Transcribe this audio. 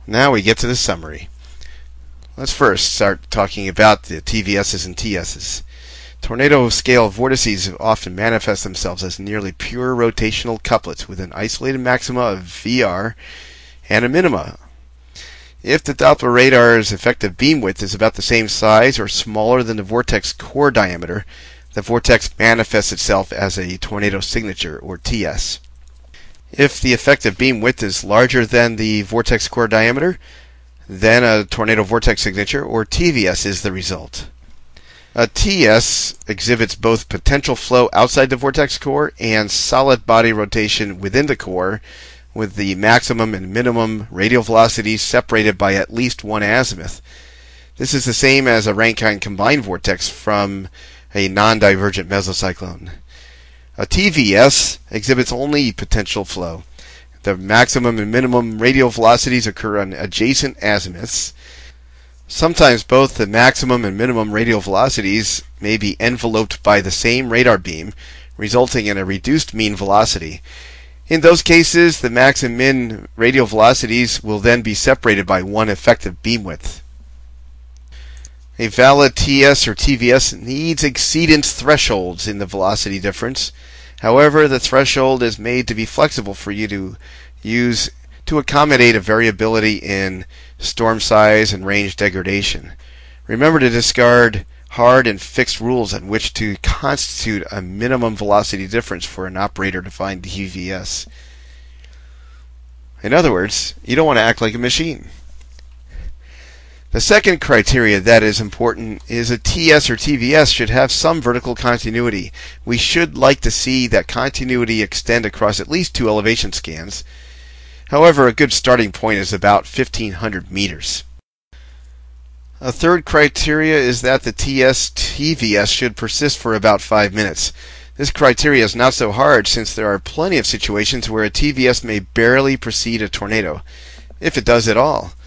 Now we get to the summary. Let's first start talking about the TVSs and TSs. Tornado scale vortices often manifest themselves as nearly pure rotational couplets with an isolated maxima of VR and a minima. If the Doppler radar's effective beam width is about the same size or smaller than the vortex core diameter, the vortex manifests itself as a tornado signature, or TS. If the effective beam width is larger than the vortex core diameter, then a tornado vortex signature, or TVS, is the result. A TS exhibits both potential flow outside the vortex core and solid body rotation within the core, with the maximum and minimum radial velocities separated by at least one azimuth. This is the same as a Rankine combined vortex from a non-divergent mesocyclone. A TVS exhibits only potential flow. The maximum and minimum radial velocities occur on adjacent azimuths. Sometimes both the maximum and minimum radial velocities may be enveloped by the same radar beam, resulting in a reduced mean velocity. In those cases, the max and min radial velocities will then be separated by one effective beam width. A valid TS or TVS needs exceedance thresholds in the velocity difference. However, the threshold is made to be flexible for you to use to accommodate a variability in storm size and range degradation. Remember to discard hard and fixed rules on which to constitute a minimum velocity difference for an operator-defined TVS. In other words, you don't want to act like a machine. The second criteria that is important is a TS or TVS should have some vertical continuity. We should like to see that continuity extend across at least two elevation scans. However, a good starting point is about 1,500 meters. A third criteria is that the TS-TVS should persist for about 5 minutes. This criteria is not so hard since there are plenty of situations where a TVS may barely precede a tornado, if it does at all.